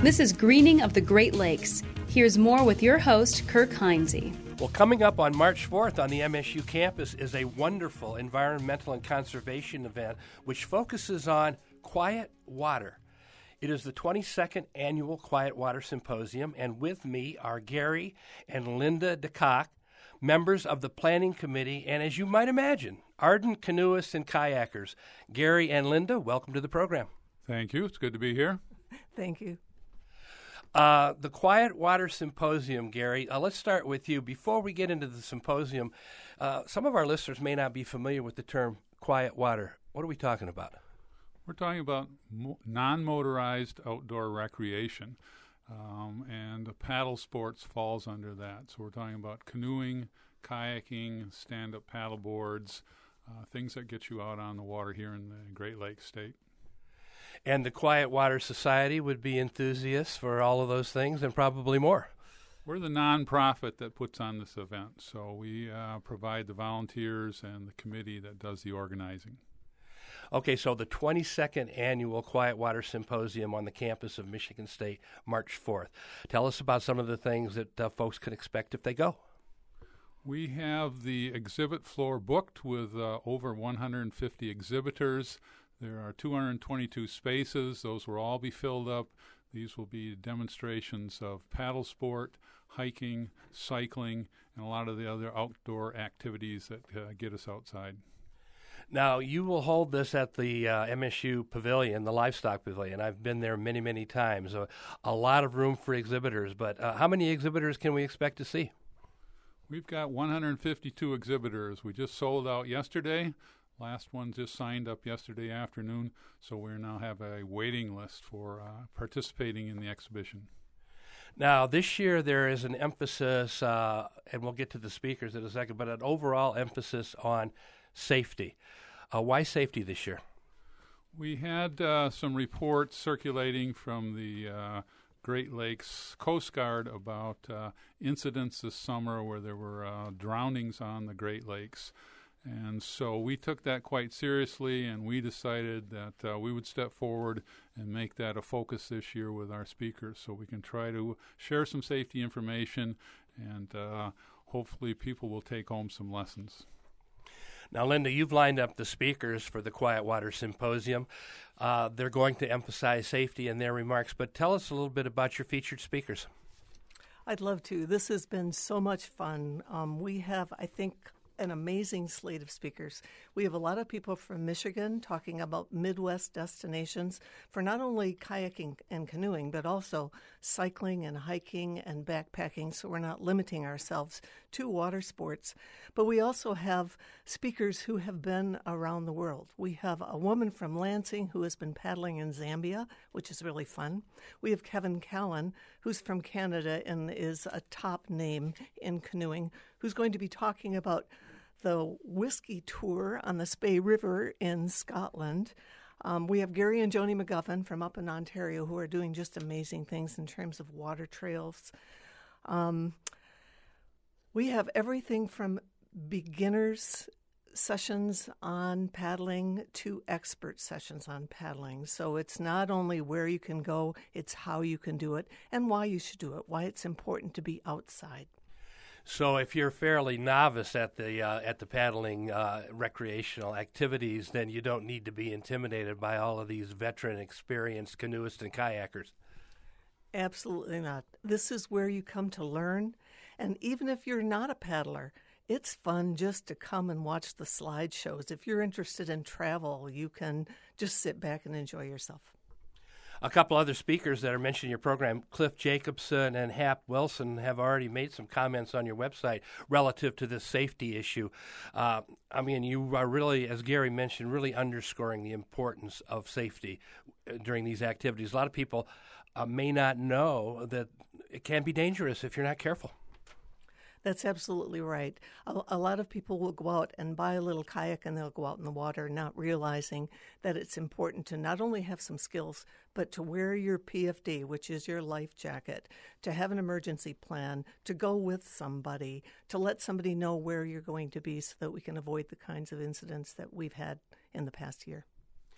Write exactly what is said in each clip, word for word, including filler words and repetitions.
This is Greening of the Great Lakes. Here's more with your host, Kirk Heinze. Well, coming up on March fourth on the M S U campus is a wonderful environmental and conservation event which focuses on quiet water. It is the twenty-second Annual Quiet Water Symposium, and with me are Gary and Linda DeCock, members of the planning committee, and as you might imagine, ardent canoeists and kayakers. Gary and Linda, welcome to the program. Thank you. It's good to be here. Thank you. Uh, the Quiet Water Symposium, Gary, uh, let's start with you. Before we get into the symposium, uh, some of our listeners may not be familiar with the term quiet water. What are we talking about? We're talking about mo- non-motorized outdoor recreation, um, and the paddle sports falls under that. So we're talking about canoeing, kayaking, stand-up paddle boards, uh, things that get you out on the water here in the Great Lakes State. And the Quiet Water Society would be enthusiasts for all of those things and probably more. We're the nonprofit that puts on this event, so we uh, provide the volunteers and the committee that does the organizing. Okay, so the twenty-second Annual Quiet Water Symposium on the campus of Michigan State, March fourth. Tell us about some of the things that uh, folks can expect if they go. We have the exhibit floor booked with uh, over one hundred fifty exhibitors. There are two hundred twenty-two spaces. Those will all be filled up. These will be demonstrations of paddle sport, hiking, cycling, and a lot of the other outdoor activities that uh, get us outside. Now, you will hold this at the uh, M S U Pavilion, the Livestock Pavilion. I've been there many, many times. Uh, a lot of room for exhibitors, but uh, how many exhibitors can we expect to see? We've got one hundred fifty-two exhibitors. We just sold out yesterday. Last one just signed up yesterday afternoon, so we now have a waiting list for uh, participating in the exhibition. Now, this year there is an emphasis, uh, and we'll get to the speakers in a second, but an overall emphasis on safety. Uh, why safety this year? We had uh, some reports circulating from the uh, Great Lakes Coast Guard about uh, incidents this summer where there were uh, drownings on the Great Lakes. And so we took that quite seriously, and we decided that uh, we would step forward and make that a focus this year with our speakers so we can try to share some safety information, and uh, hopefully people will take home some lessons. Now, Linda, you've lined up the speakers for the Quiet Water Symposium. Uh, they're going to emphasize safety in their remarks, but tell us a little bit about your featured speakers. I'd love to. This has been so much fun. Um, we have, I think, an amazing slate of speakers. We have a lot of people from Michigan talking about Midwest destinations for not only kayaking and canoeing, but also cycling and hiking and backpacking, so we're not limiting ourselves to water sports. But we also have speakers who have been around the world. We have a woman from Lansing who has been paddling in Zambia, which is really fun. We have Kevin Callan, who's from Canada and is a top name in canoeing, who's going to be talking about the whiskey tour on the Spey River in Scotland. Um, we have Gary and Joni McGuffin from up in Ontario who are doing just amazing things in terms of water trails. Um, we have everything from beginners sessions on paddling to expert sessions on paddling. So it's not only where you can go, it's how you can do it and why you should do it, why it's important to be outside. So if you're fairly novice at the uh, at the paddling uh, recreational activities, then you don't need to be intimidated by all of these veteran, experienced canoeists and kayakers. Absolutely not. This is where you come to learn. And even if you're not a paddler, it's fun just to come and watch the slideshows. If you're interested in travel, you can just sit back and enjoy yourself. A couple other speakers that are mentioned in your program, Cliff Jacobson and Hap Wilson, have already made some comments on your website relative to this safety issue. Uh, I mean, you are really, as Gary mentioned, really underscoring the importance of safety during these activities. A lot of people uh, may not know that it can be dangerous if you're not careful. That's absolutely right. A, a lot of people will go out and buy a little kayak and they'll go out in the water not realizing that it's important to not only have some skills, but to wear your P F D, which is your life jacket, to have an emergency plan, to go with somebody, to let somebody know where you're going to be so that we can avoid the kinds of incidents that we've had in the past year.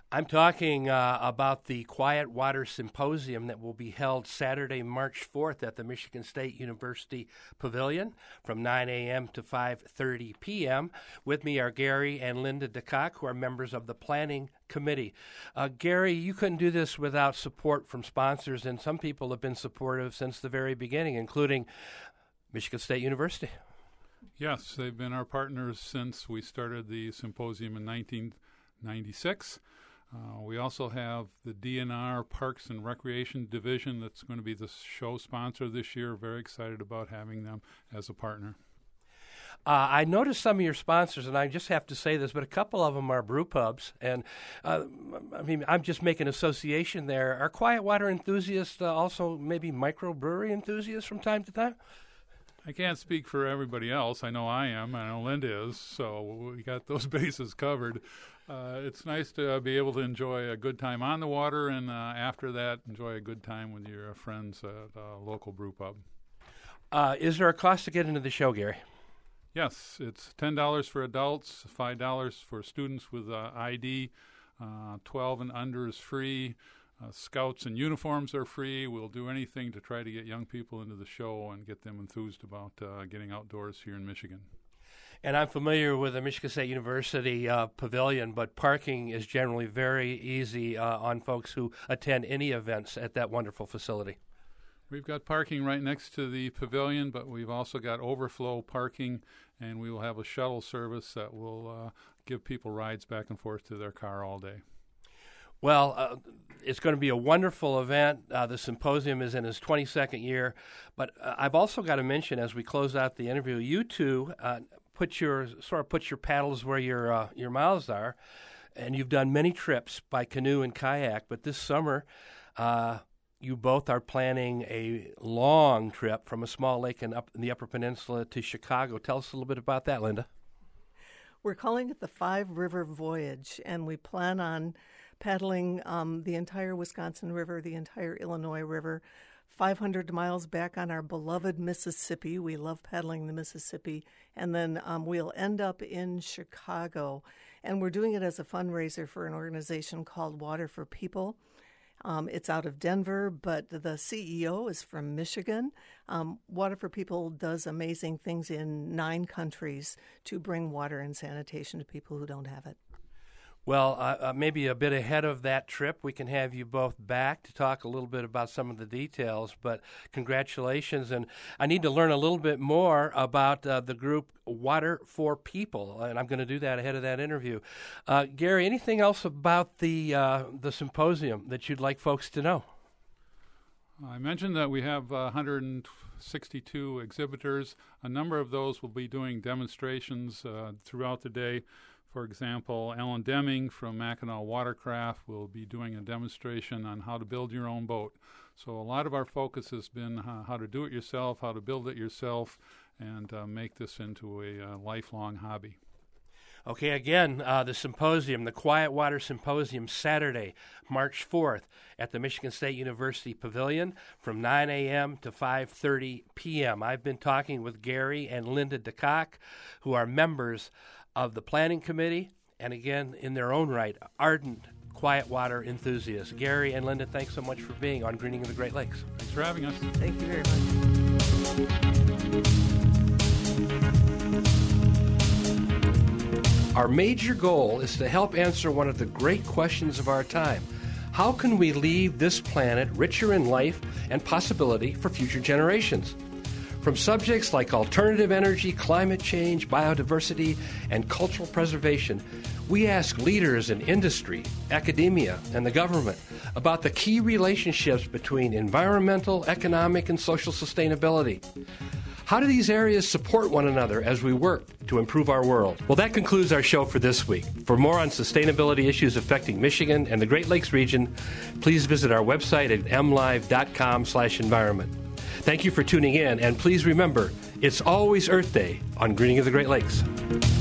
I'm talking uh, about the Quiet Water Symposium that will be held Saturday, March fourth at the Michigan State University Pavilion from nine a.m. to five thirty p.m. With me are Gary and Linda DeCock, who are members of the Planning Committee. Uh, Gary, you couldn't do this without support from sponsors, and some people have been supportive since the very beginning, including Michigan State University. Yes, they've been our partners since we started the symposium in nineteen ninety-six. Uh, we also have the D N R Parks and Recreation Division that's going to be the show sponsor this year. Very excited about having them as a partner. Uh, I noticed some of your sponsors, and I just have to say this, but a couple of them are brew pubs. And, uh, I mean, I'm just making association there. Are quiet water enthusiasts uh, also maybe microbrewery enthusiasts from time to time? I can't speak for everybody else. I know I am. I know Linda is. So we got those bases covered. Uh, it's nice to uh, be able to enjoy a good time on the water, and uh, after that, enjoy a good time with your uh, friends at a local brew pub. Uh, is there a cost to get into the show, Gary? Yes, it's ten dollars for adults, five dollars for students with uh, I D. Uh, twelve and under is free. Uh, scouts and uniforms are free. We'll do anything to try to get young people into the show and get them enthused about uh, getting outdoors here in Michigan. And I'm familiar with the Michigan State University uh, Pavilion, but parking is generally very easy uh, on folks who attend any events at that wonderful facility. We've got parking right next to the pavilion, but we've also got overflow parking, and we will have a shuttle service that will uh, give people rides back and forth to their car all day. Well, uh, it's going to be a wonderful event. Uh, the symposium is in its twenty-second year. But uh, I've also got to mention, as we close out the interview, you two uh, put your sort of put your paddles where your uh, your mouths are, and you've done many trips by canoe and kayak. But this summer, uh, you both are planning a long trip from a small lake in, up, in the Upper Peninsula to Chicago. Tell us a little bit about that, Linda. We're calling it the Five River Voyage, and we plan on paddling um, the entire Wisconsin River, the entire Illinois River, five hundred miles back on our beloved Mississippi. We love paddling the Mississippi. And then um, we'll end up in Chicago. And we're doing it as a fundraiser for an organization called Water for People. Um, it's out of Denver, but the C E O is from Michigan. Um, Water for People does amazing things in nine countries to bring water and sanitation to people who don't have it. Well, uh, uh, maybe a bit ahead of that trip, we can have you both back to talk a little bit about some of the details. But congratulations. And I need to learn a little bit more about uh, the group Water for People, and I'm going to do that ahead of that interview. Uh, Gary, anything else about the uh, the symposium that you'd like folks to know? I mentioned that we have uh, one hundred sixty-two exhibitors. A number of those will be doing demonstrations uh, throughout the day. For example, Alan Deming from Mackinac Watercraft will be doing a demonstration on how to build your own boat. So a lot of our focus has been uh, how to do it yourself, how to build it yourself, and uh, make this into a uh, lifelong hobby. Okay, again, uh, the symposium, the Quiet Water Symposium, Saturday, March fourth at the Michigan State University Pavilion from nine a.m. to five thirty p.m. I've been talking with Gary and Linda DeCock, who are members of the Planning Committee, and again, in their own right, ardent quiet water enthusiasts. Gary and Linda, thanks so much for being on Greening of the Great Lakes. Thanks for having us. Thank you very much. Our major goal is to help answer one of the great questions of our time. How can we leave this planet richer in life and possibility for future generations? From subjects like alternative energy, climate change, biodiversity, and cultural preservation, we ask leaders in industry, academia, and the government about the key relationships between environmental, economic, and social sustainability. How do these areas support one another as we work to improve our world? Well, that concludes our show for this week. For more on sustainability issues affecting Michigan and the Great Lakes region, please visit our website at m live dot com slash environment. Thank you for tuning in, and please remember, it's always Earth Day on Greening of the Great Lakes.